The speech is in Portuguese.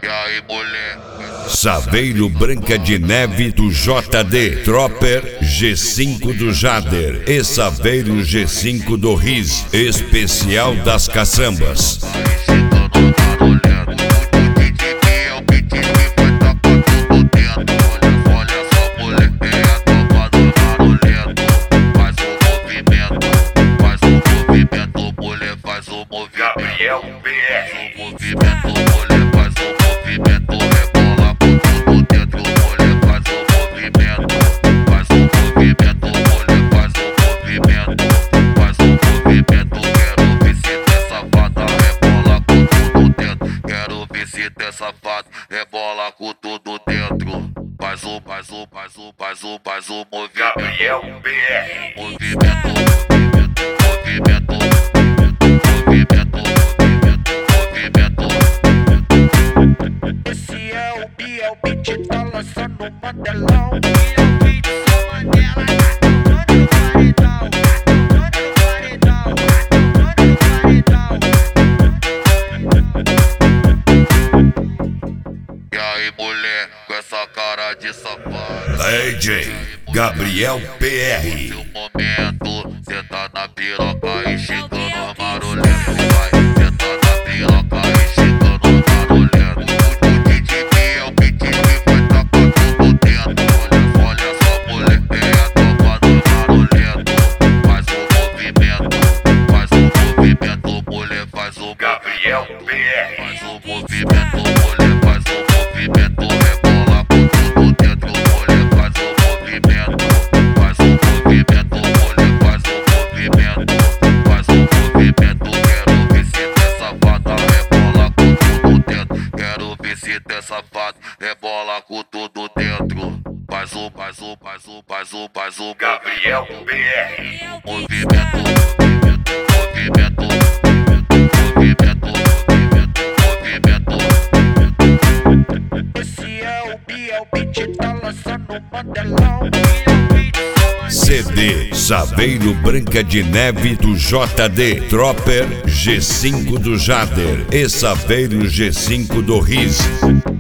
E aí, mulher? Saveiro Branca de Neve do JD, Tropper G5 do Jader e Saveiro G5 do Riz, especial das caçambas. Gabriel BR. Movimento, mulher faz o movimento, rebola com tudo dentro, mulher faz o movimento, mulher faz o movimento, quero ver se tem safada, rebola com tudo dentro, quero ver se tem safada, rebola com tudo dentro, faz o movimento. Gabriel BR. Movimento. Esse é o Biel Beat, tá lançando um modelão. Biel Beat, sou Mandela, todo no paredão, todo no paredão. E aí, mulher, com essa cara de safada. DJ Gabriel PR. Seu momento, cê tá na piroca e chegando marolento, vai. Cê tá na piroca e chegando marolento. O DJ é o beat que vai tacar tudo dentro. Olha só, mulher, é a tropa do marolento. Faz o movimento, mulher faz o Gabriel BR. Faz o movimento, mulher faz o movimento, rebola com tudo dentro, mulher faz o movimento, mulher faz o movimento, quero ver se tem safada, rebola com tudo dentro, quero ver se tem safada, rebola com tudo dentro, faz o Gabriel BR. Movimento. Esse é o Biel Beat, tá lançando um modelão. Biel Beat, sou Mandela. CD Saveiro Branca de Neve do JD, Tropper G5 do Jader e Saveiro G5 do Riz.